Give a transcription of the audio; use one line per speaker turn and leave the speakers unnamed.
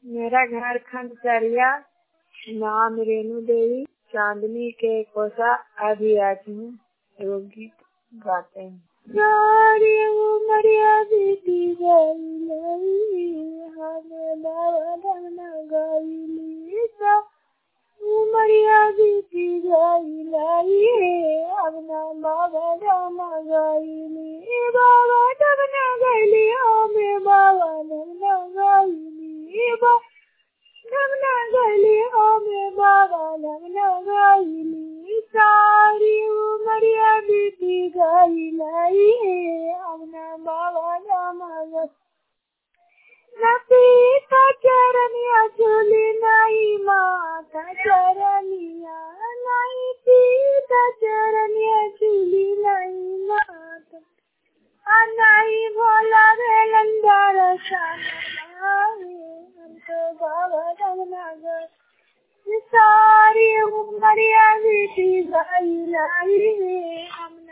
मेरा घर खंडसरिया, नाम रेणु देवी, चांदनी के कोसा अभी आज में एगो गीत गाते हैं। सारी उमरिया बीती गई, हमें बाबा न गईली सा। उमरिया बीती गई, अब ना बाबा न गईली, बाबा तब न गईली, हमें बाबा न गईली, नमना गईली, हमें बाबा नमना गईली। सारी उमरिया बीती गई, हमना बाबा नमना न पीता चरनिया झूली, नहीं माता चरनिया, नहीं पीता चरनिया झूली, नहीं माता, नहीं भोला वेलंदर तो बाबा नमना गई। सारी उमरिया बीती गई,